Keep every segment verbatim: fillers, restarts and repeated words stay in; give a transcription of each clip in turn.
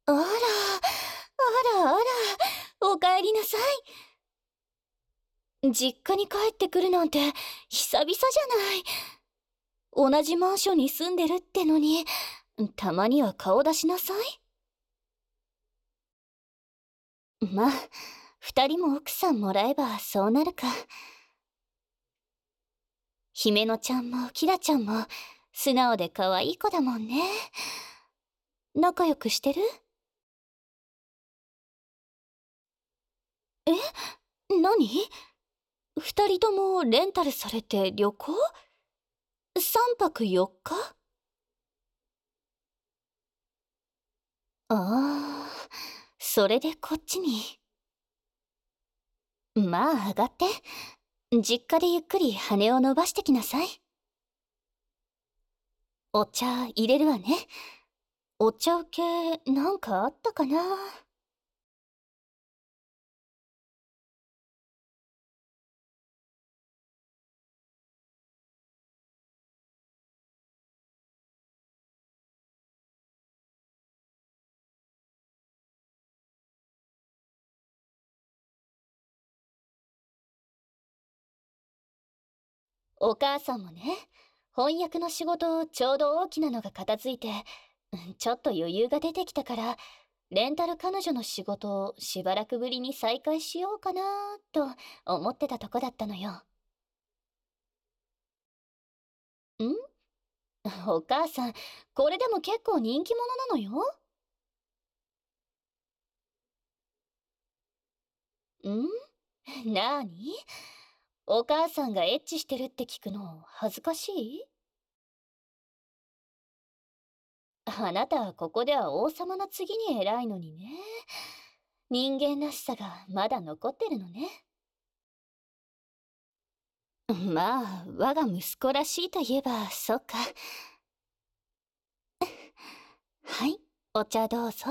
あら、あらあら、お帰りなさい。実家に帰ってくるなんて久々じゃない。同じマンションに住んでるってのに、たまには顔出しなさい。まあ、二人も奥さんもらえばそうなるか。姫乃ちゃんもキラちゃんも素直で可愛い子だもんね。仲良くしてる？え？何？二人ともレンタルされて旅行？三泊四日？ああ、それでこっちに。まあ上がって。実家でゆっくり羽を伸ばしてきなさい。お茶入れるわね。お茶受けなんかあったかな。お母さんもね、翻訳の仕事ちょうど大きなのが片付いて、うんちょっと余裕が出てきたから、レンタル彼女の仕事をしばらくぶりに再開しようかなと思ってたとこだったのよ。ん？お母さん、これでも結構人気者なのよ。ん？なーに？お母さんがエッチしてるって聞くの恥ずかしい？あなたはここでは王様の次に偉いのにね。人間らしさがまだ残ってるのね。まあ、我が息子らしいといえばそうか。はい、お茶どうぞ。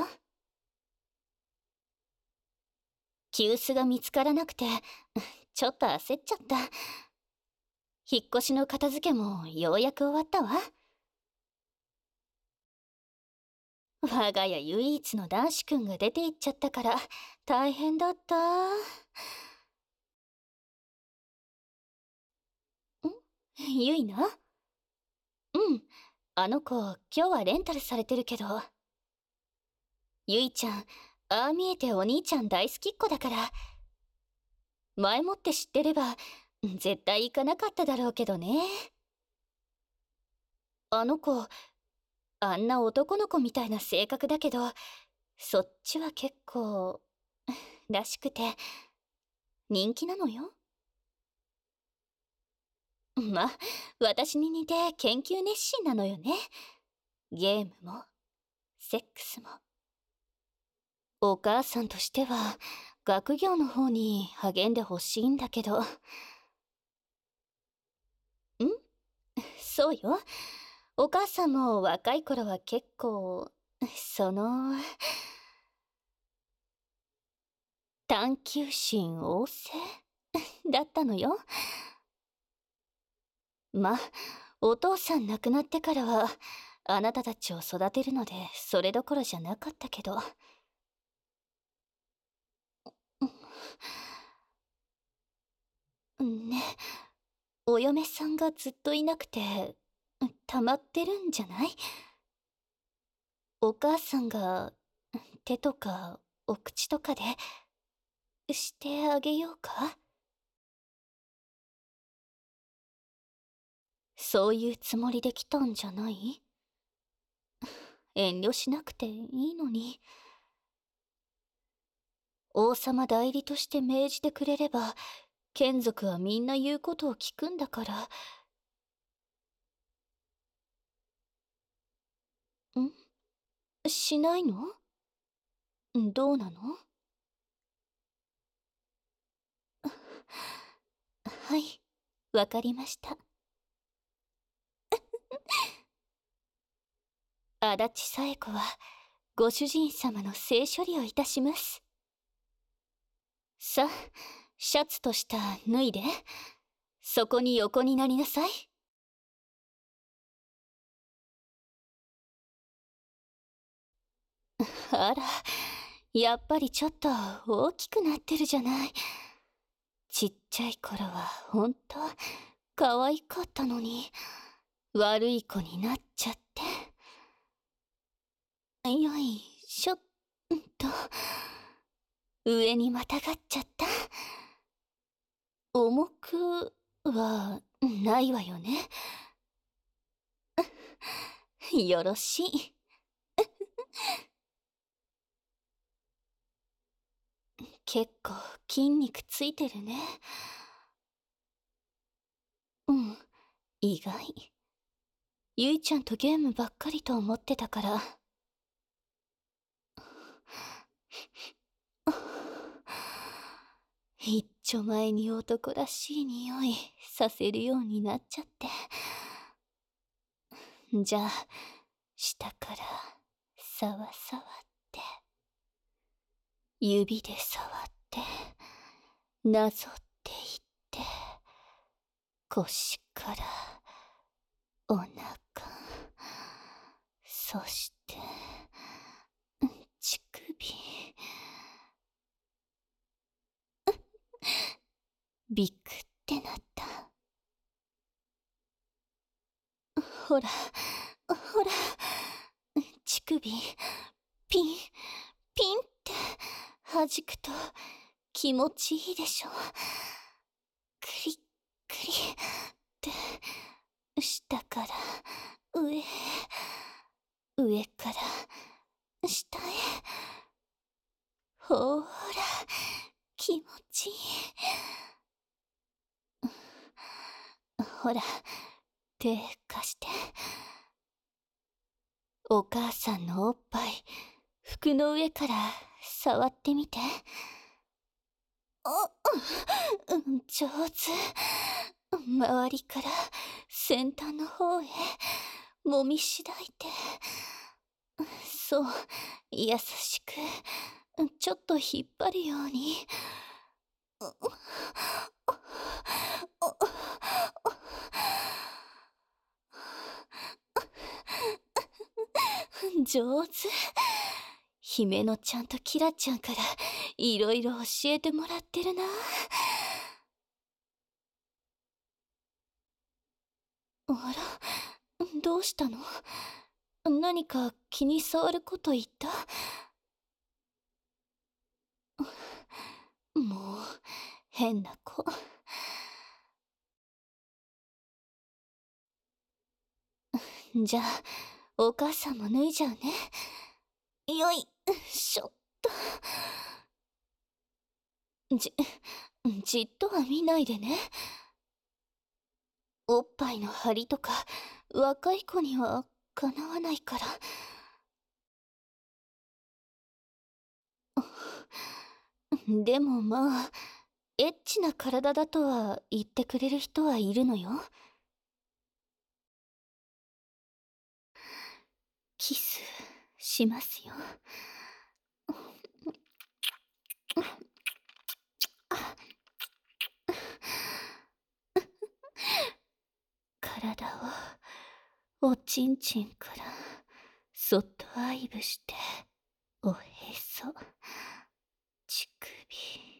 急須が見つからなくて、ちょっと焦っちゃった。引っ越しの片付けもようやく終わったわ。我が家唯一の男子くんが出て行っちゃったから大変だった。ん？ゆいな？うん、あの子今日はレンタルされてるけど。ゆいちゃん、ああ見えてお兄ちゃん大好きっ子だから。前もって知ってれば絶対行かなかっただろうけどね。あの子、あんな男の子みたいな性格だけど、そっちは結構らしくて人気なのよ。ま、私に似て研究熱心なのよね。ゲームもセックスも。お母さんとしては学業の方に励んでほしいんだけど。ん？そうよ。お母さんも若い頃は結構その探求心旺盛だったのよ。ま、お父さん亡くなってからはあなたたちを育てるのでそれどころじゃなかったけど。ね、お嫁さんがずっといなくて溜まってるんじゃない？お母さんが手とかお口とかでしてあげようか？そういうつもりで来たんじゃない？遠慮しなくていいのに。王様代理として命じてくれれば眷属はみんな言うことを聞くんだから。ん？しないの？どうなの？はい、わかりました。足立佐恵子はご主人様の性処理をいたします。さあ、シャツと下脱いで、そこに横になりなさい。 あら、やっぱりちょっと大きくなってるじゃない。ちっちゃい頃はほんと可愛かったのに、悪い子になっちゃって。よいしょっと、上にまたがっちゃった。重くはないわよね。よろしい。結構筋肉ついてるね。うん、意外。ゆいちゃんとゲームばっかりと思ってたから。一丁前に男らしい匂いさせるようになっちゃって。じゃあ、下からさわさわって、指で触ってなぞっていって、腰からお腹、そして乳首、ビクってなった。ほらほら、乳首ピンピンって弾くと気持ちいいでしょ。クリックリって下から上へ、上から下へ。ほーら、気持ちいい。ほら、手貸して。お母さんのおっぱい服の上から触ってみて。あ、うん、上手。周りから先端の方へもみしだいて。そう、優しくちょっと引っ張るように。上手。姫のちゃんとキラちゃんからいろいろ教えてもらってるな。あら、どうしたの？何か気に障ること言った？もう変な子。じゃあお母さんも脱いじゃうね。よいしょっと。じじっとは見ないでね。おっぱいの張りとか若い子にはかなわないから。でもまあエッチな体だとは言ってくれる人はいるのよ。キスしますよ。体をおちんちんからそっと愛撫して、おへそ、乳首、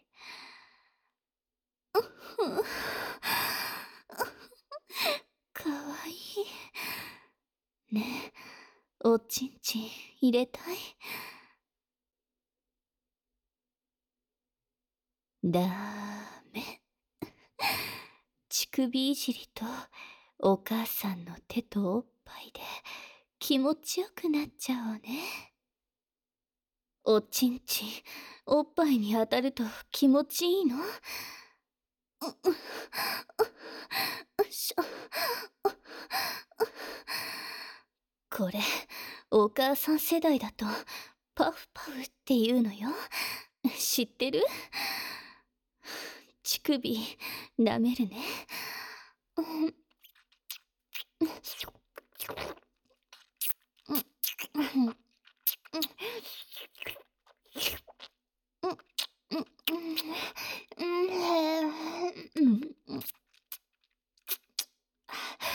かわいいね。え、おちんちん入れたい？ダメ。乳首いじりとお母さんの手とおっぱいで気持ちよくなっちゃおうね。おちんちんおっぱいに当たると気持ちいいの？しょこれお母さん世代だとパフパフっていうのよ。知ってる？乳首舐めるね。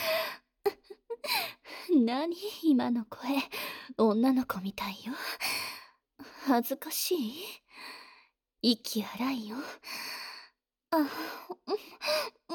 何今の声、女の子みたいよ。 恥ずかしい？息荒いよ。あ、うん、うん、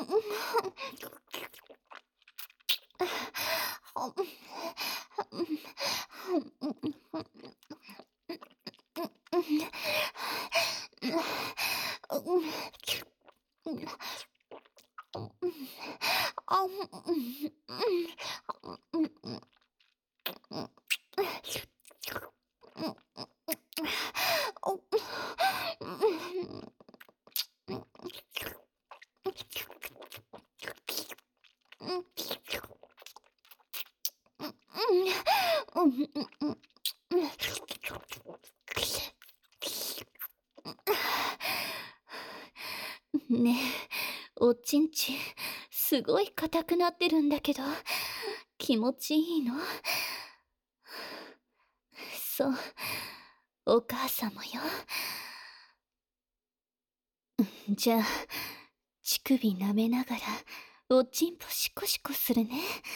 ねえ、おちんちすごい硬くなってるんだけど、気持ちいいの？そう、お母さんもよ。じゃあ乳首舐めながらおちんぽシコシコするね。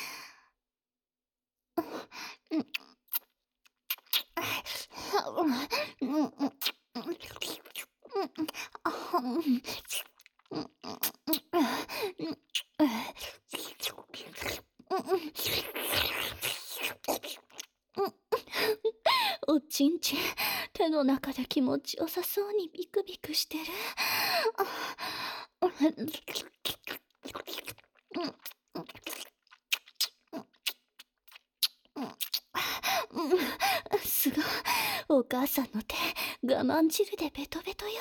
おちんちん手の中で気持ちよさそうにビクビクしてる。すごい、お母さんの手我慢汁でベトベトよ。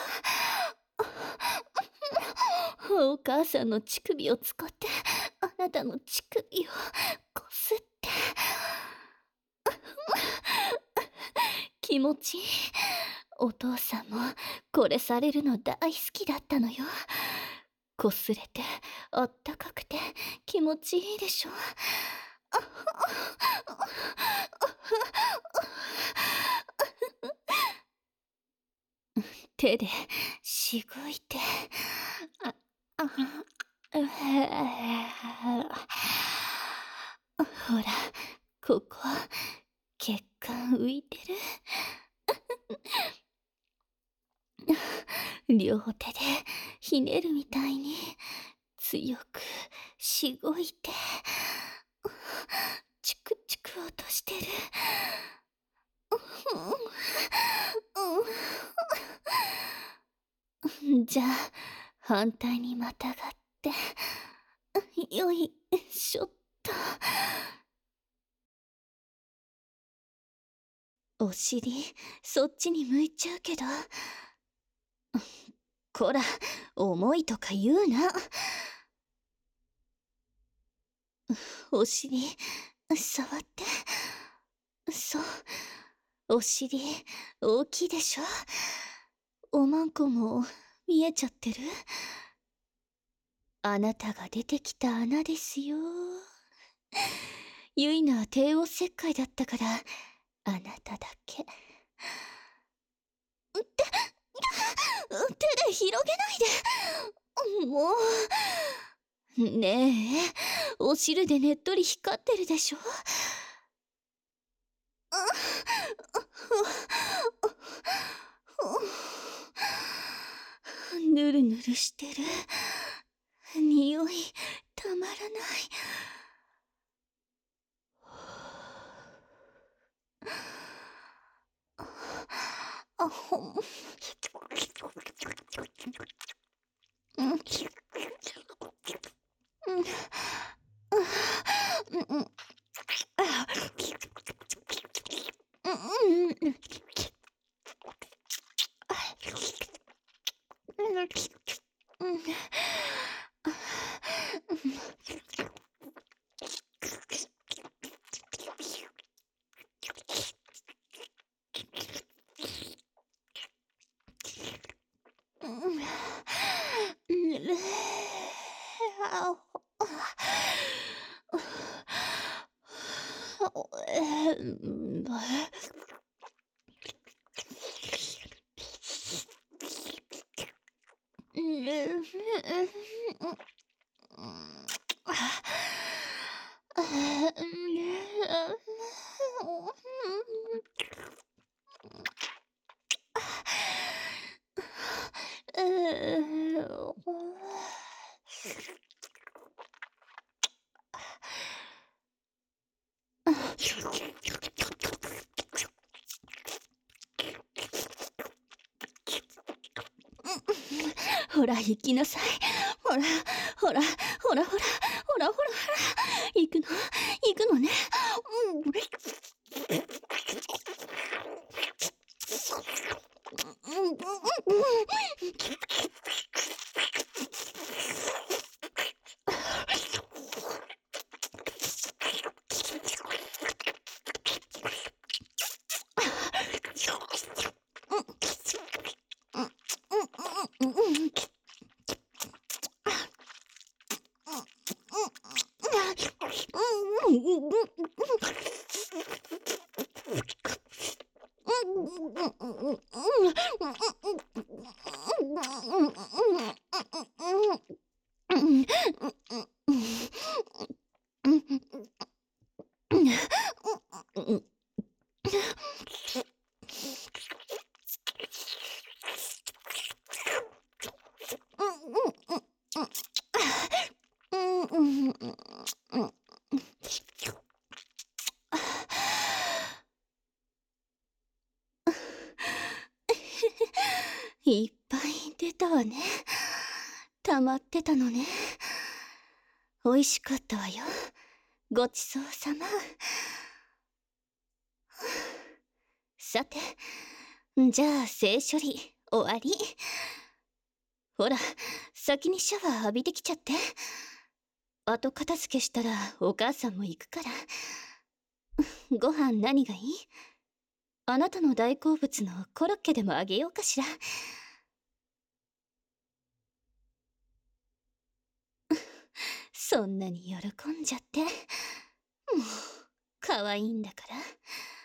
お母さんの乳首を使ってあなたの乳首をこすって。気持ちいい。お父さんもこれされるの大好きだったのよ。こすれてあったかくて気持ちいいでしょ。手でしごいて。ああほら、ここ血管浮いてる。両手でひねるみたいに強くしごいて、チクチク落としてる。じゃあ反対にまたがって、よいしょっと。お尻そっちに向いちゃうけど、こら重いとか言うな。お尻触って。そう、お尻大きいでしょ。おまんこも見えちゃってる。あなたが出てきた穴ですよ。ゆいなは帝王切開だったからあなただけ。手手で広げないで。もうねえ、お汁でねっとり光ってるでしょ。ぬるぬるしてる。匂いたまらない。あほん。 ほら行きなさい。ほらほらほらほらほらほらほら行くの行くのね。いっぱい出たわね。溜まってたのね。美味しかったわよ。ごちそうさま。さて、じゃあ性処理終わり。ほら、先にシャワー浴びてきちゃって。後片付けしたらお母さんも行くから。ご飯何がいい？あなたの大好物のコロッケでもあげようかしら。そんなに喜んじゃって。もう可愛いんだから。